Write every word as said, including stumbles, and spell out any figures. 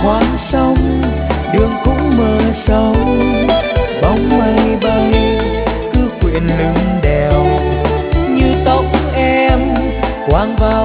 khoáng sông, đường cũng mờ sông, bóng mây bay cứ quyện lưng đèo, như tóc em quàng vào